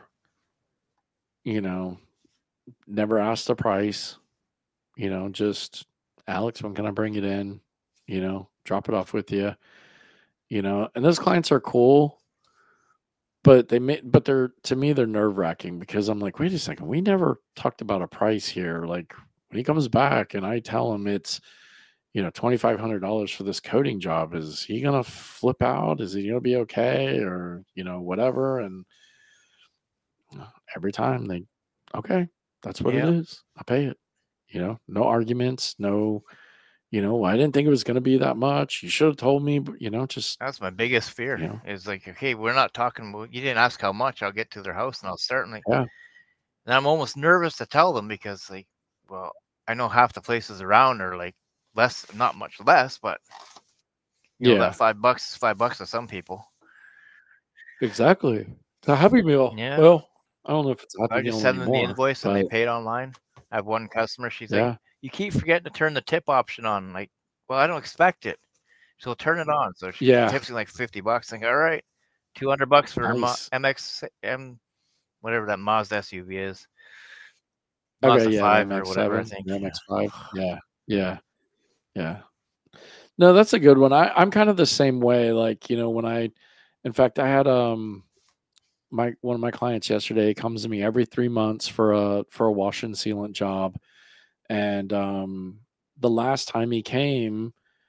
never asked the price, just Alex, when can I bring it in? Drop it off with you, and those clients are cool, but they're, to me, they're nerve wracking because I'm like, wait a second, we never talked about a price here. Like when he comes back and I tell him it's, $2,500 for this coating job, is he going to flip out? Is he going to be okay? Or, whatever. And every time okay, that's what it is. I pay it, no arguments, no, I didn't think it was going to be that much. You should have told me, but, just. That's my biggest fear is like, okay, we're not talking about, you didn't ask how much. I'll get to their house and I'll certainly. Yeah. And I'm almost nervous to tell them because, like, well, I know half the places around are like less, not much less, but that $5 is $5 to some people. Exactly. It's a Happy Meal. Yeah. Well, I don't know if it's a Happy I Meal just send them the anymore, invoice and they paid online. I have one customer. She's like, you keep forgetting to turn the tip option on. Like, well, I don't expect it. So turn it on. So she tips me like $50. Think, all right, $200 for MX, whatever that Mazda SUV is. Mazda 5 or whatever, I think. MX-5. Yeah. No, that's a good one. I'm kind of the same way. Like, in fact, I had one of my clients yesterday comes to me every 3 months for a wash and sealant job. And the last time he came,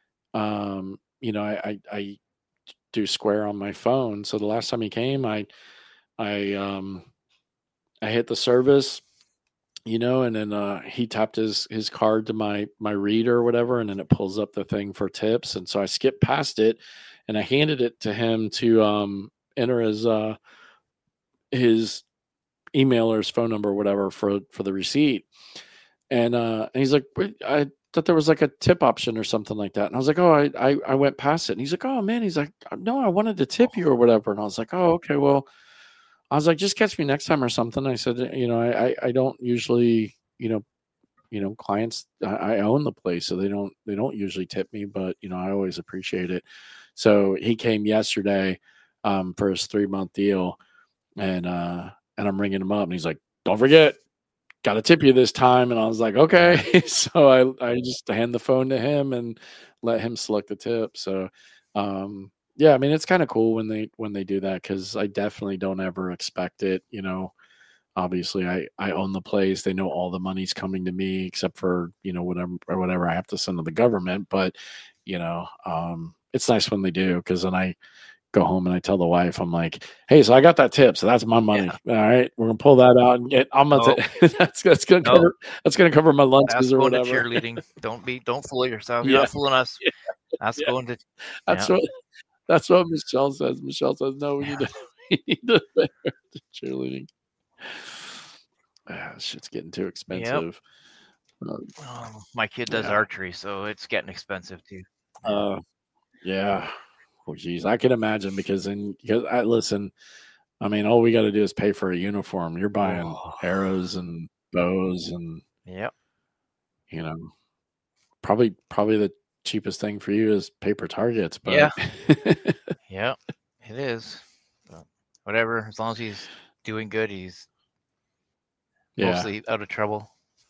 I do Square on my phone. So the last time he came, I hit the service, and then he tapped his card to my reader or whatever, and then it pulls up the thing for tips. And so I skipped past it, and I handed it to him to enter his email or his phone number or whatever for the receipt. And he's like, I thought there was like a tip option or something like that. And I was like, oh, I went past it. And he's like, oh man, he's like, no, I wanted to tip you or whatever. And I was like, oh, okay, well, I was like, just catch me next time or something. I said, I don't usually, clients, I own the place, so they don't usually tip me, but I always appreciate it. So he came yesterday for his 3-month deal, and I'm ringing him up, and he's like, don't forget, got to tip you this time. And I was like, okay. So I just hand the phone to him and let him select the tip. So yeah, I mean, it's kind of cool when they do that, because I definitely don't ever expect it. Obviously I own the place. They know all the money's coming to me except for, whatever I have to send to the government. But, it's nice when they do, because then I go home and I tell the wife, I'm like, hey, so I got that tip. So that's my money. Yeah. All right. We're going to pull that out and that's going to cover my lunches or whatever. Cheerleading. Don't fool yourself. You're not fooling us. Yeah. That's going to, that's what Michelle says. Michelle says, no, we need to cheerleading. Shit's getting too expensive. Yep. My kid does archery, so it's getting expensive too. Yeah. Oh, geez, I can imagine, because listen, I mean, all we got to do is pay for a uniform. You're buying arrows and bows and probably the cheapest thing for you is paper targets. But yeah, it is. But whatever, as long as he's doing good, he's mostly out of trouble.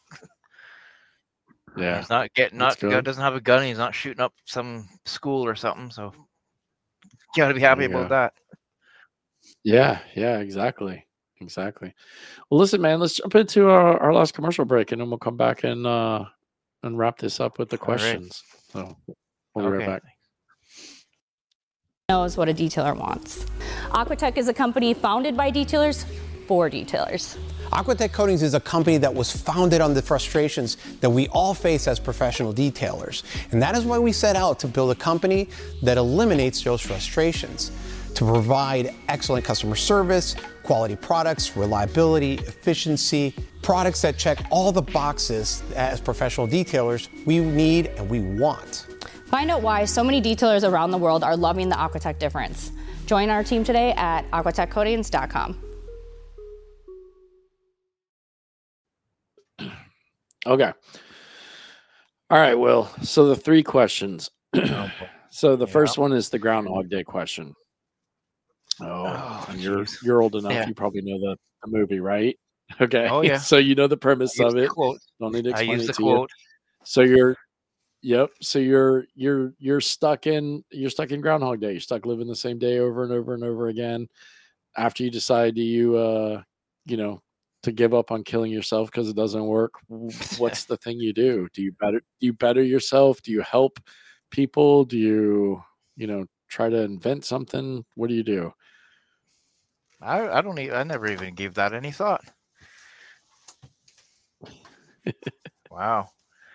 Yeah, he's doesn't have a gun. He's not shooting up some school or something. So you got to be happy about that. Yeah, exactly. Well, listen, man, let's jump into our last commercial break, and then we'll come back and wrap this up with the questions. Right. So we'll be right back. Knows what a detailer wants. Aquatech is a company founded by detailers for detailers. Aquatech Coatings is a company that was founded on the frustrations that we all face as professional detailers. And that is why we set out to build a company that eliminates those frustrations, to provide excellent customer service, quality products, reliability, efficiency, products that check all the boxes as professional detailers we need and we want. Find out why so many detailers around the world are loving the Aquatech difference. Join our team today at aquatechcoatings.com. Okay. All right, Will. So the 3 questions. So the first one is the Groundhog Day question. And you're old enough. Yeah. You probably know the movie, right? Okay. Oh, yeah. So you know the premise of it. Quote. Don't need to I explain use it the to you. quote. So you're stuck in Groundhog Day. You're stuck living the same day over and over and over again. After you decide to to give up on killing yourself because it doesn't work, what's the thing you do? Do you better yourself? Do you help people? Do you try to invent something? What do you do? I never even gave that any thought. Wow.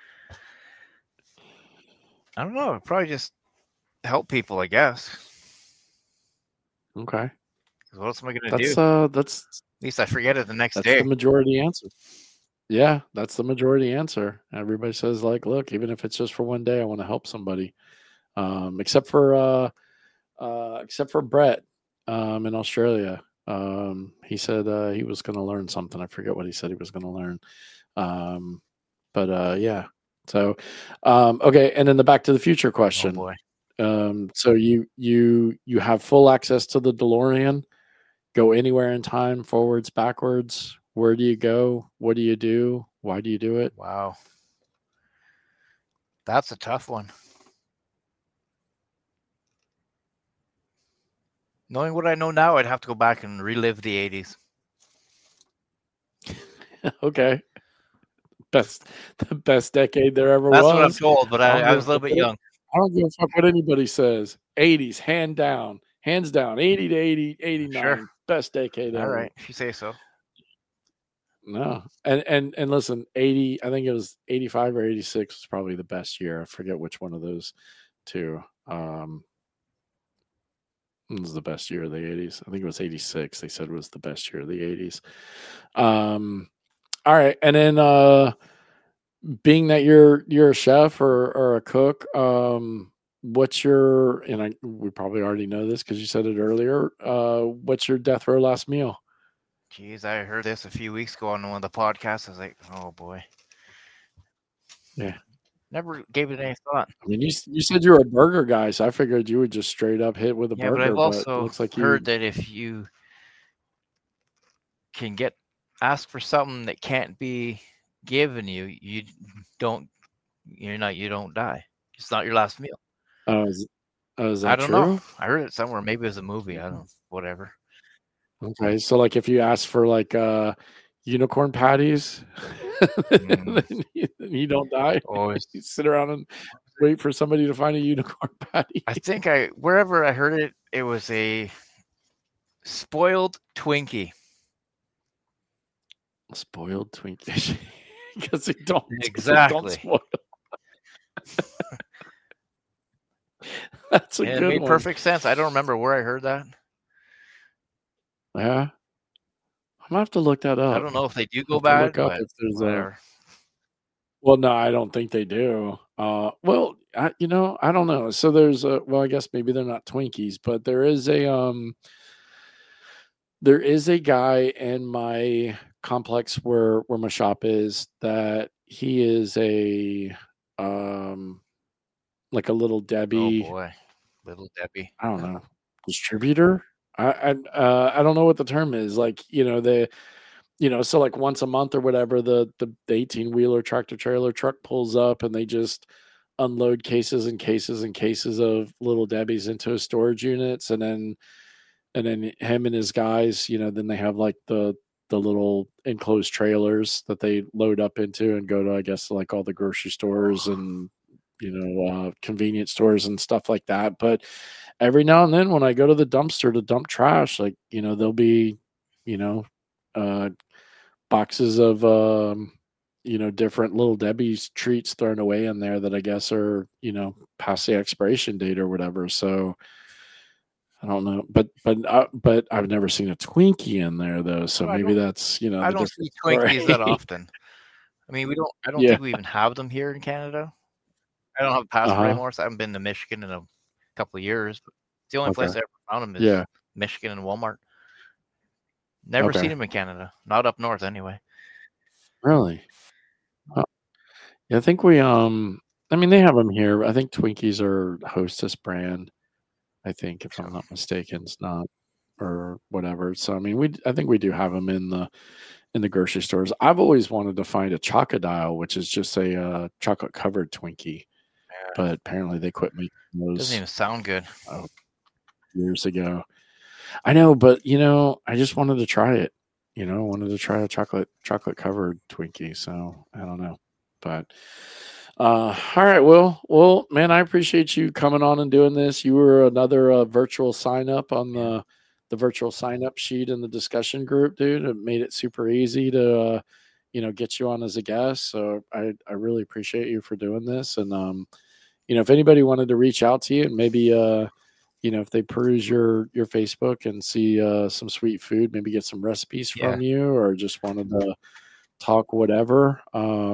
I don't know. I'd probably just help people, I guess. Okay. What else am I going to do? That's at least I forget it the next day. That's the majority answer. Yeah, that's the majority answer. Everybody says, like, look, even if it's just for one day, I want to help somebody. Except for Brett in Australia. He said he was going to learn something. I forget what he said he was going to learn. Yeah. So, okay. And then the Back to the Future question. Oh boy. So you have full access to the DeLorean, go anywhere in time, forwards, backwards. Where do you go? What do you do? Why do you do it? Wow. That's a tough one. Knowing what I know now, I'd have to go back and relive the 80s. Okay. The best decade there ever was. That's what I'm told, but I was a little bit young. I don't give a fuck what anybody says. 80s, hands down, 80 to 89, Sure. Best decade ever. All right, if you say so. No, and listen, 80. I think it was 85 or 86 was probably the best year. I forget which one of those two. It was the best year of the 80s. I think it was 86. They said it was the best year of the 80s. All right, and then being that you're a chef or a cook, what's your, we probably already know this because you said it earlier, what's your death row last meal? Jeez, I heard this a few weeks ago on one of the podcasts. I was like, oh boy. Yeah. Never gave it any thought. I mean, you said you were a burger guy, so I figured you would just straight up hit with a burger. But I've also looks like heard that if you can ask for something that can't be given you don't die. It's not your last meal. Is that I don't true? know. I heard it somewhere. Maybe it was a movie. I don't know. Whatever. Okay, so like if you ask for like unicorn patties, then you don't die. Always. You sit around and wait for somebody to find a unicorn patty. I think wherever I heard it, it was a spoiled Twinkie. Spoiled Twinkie. Because they don't spoil. That's a good one. It made perfect sense. I don't remember where I heard that. Yeah. I'm gonna have to look that up. I don't know if they do go bad. Look up if there's whatever. Well, no, I don't think they do. I don't know. So there's I guess maybe they're not Twinkies, but there is a guy in my complex where my shop is that he is a like a Little Debbie. Oh boy, Little Debbie. I don't know, distributor. I don't know what the term is. Like, so like once a month or whatever, the 18-wheeler tractor trailer truck pulls up and they just unload cases and cases and cases of Little Debbies into storage units, and then him and his guys, then they have like the little enclosed trailers that they load up into and go to, I guess, like all the grocery stores and convenience stores and stuff like that. But every now and then when I go to the dumpster to dump trash, like, there'll be, boxes of, different Little Debbie's treats thrown away in there that I guess are, past the expiration date or whatever. So I don't know, but I've never seen a Twinkie in there though. So maybe that's, I don't see Twinkies that often. I mean, I don't think we even have them here in Canada. I don't have a passport anymore, so I haven't been to Michigan in a couple of years. But it's the only place I ever Found them is Yeah. Michigan and Walmart. Never Okay. seen them in Canada. Not up north anyway. Really? Yeah, I think we I mean they have them here. I think Twinkies are Hostess brand. I think if I'm not mistaken, it's not or whatever. So I mean I think we do have them in the grocery stores. I've always wanted to find a Chocodile, which is just a chocolate covered Twinkie, Yeah. but apparently they quit making Doesn't those even sound good. years ago. I know, but I just wanted to try it. Wanted to try a chocolate covered Twinkie. So I don't know, but all right. Well, man, I appreciate you coming on and doing this. You were another virtual sign up on the virtual sign up sheet in the discussion group, dude. It made it super easy to get you on as a guest. So I really appreciate you for doing this. And if anybody wanted to reach out to you and maybe if they peruse your Facebook and see some sweet food, maybe get some recipes from you, or just wanted to talk whatever,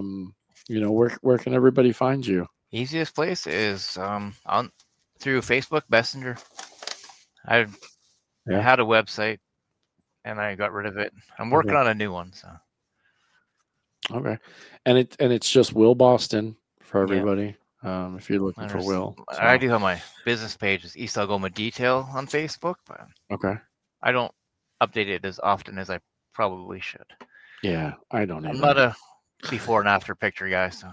where can everybody find you? Easiest place is on through Facebook Messenger. I had a website and I got rid of it. I'm working on a new one. So okay, and it's just Will Boston for everybody. If you're looking for Will, so. I do have my business page is East Algoma Detail on Facebook, but I don't update it as often as I probably should. Yeah, I don't. I'm not a before and after picture guy, so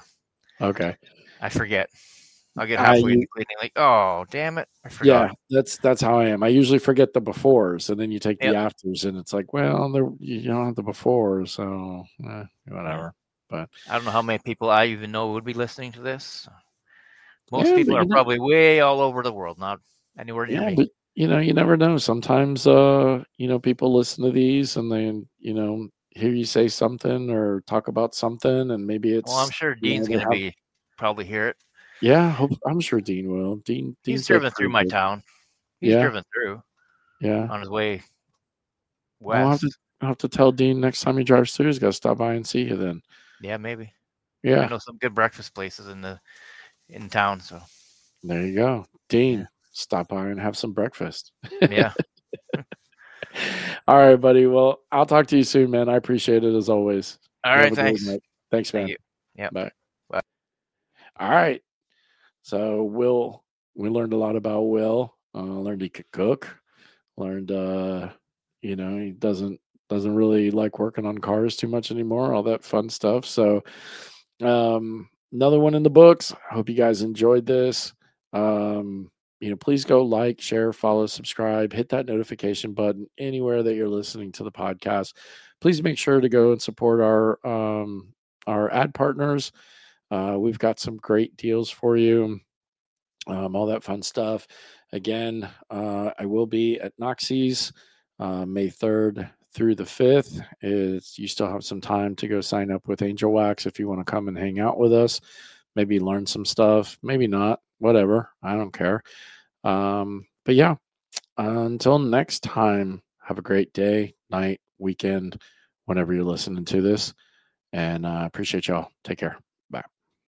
I forget. I'll get halfway into cleaning, like, oh damn it, I forgot. Yeah, that's how I am. I usually forget the befores, and then you take the afters, and it's like, well, you don't have the befores, so whatever. But I don't know how many people I even know would be listening to this. Most people are probably way all over the world, not anywhere near me. But you never know. Sometimes people listen to these and they hear you say something or talk about something, and maybe it's. Well, I'm sure Dean's going to probably hear it. Yeah, I'm sure Dean will. He's driven through my town. He's driven through. Yeah, on his way west. I'll have to tell Dean next time he drives through, he's got to stop by and see you then. Yeah, maybe. Yeah, I know some good breakfast places in town. So there you go, Dean. Stop by and have some breakfast. Yeah. All right, buddy. Well, I'll talk to you soon, man. I appreciate it as always. All right, thanks. Thanks, man. Thank you. Yeah. Bye. All right. So we learned a lot about Will. Learned he could cook. Learned he doesn't really like working on cars too much anymore, all that fun stuff. So another one in the books. I hope you guys enjoyed this. Please go like, share, follow, subscribe, hit that notification button anywhere that you're listening to the podcast. Please make sure to go and support our ad partners. We've got some great deals for you. All that fun stuff. Again, I will be at Noxie's May 3rd through the 5th. You still have some time to go sign up with Angel Wax if you want to come and hang out with us. Maybe learn some stuff. Maybe not. Whatever. I don't care. But yeah, until next time, have a great day, night, weekend, whenever you're listening to this. And I appreciate y'all. Take care.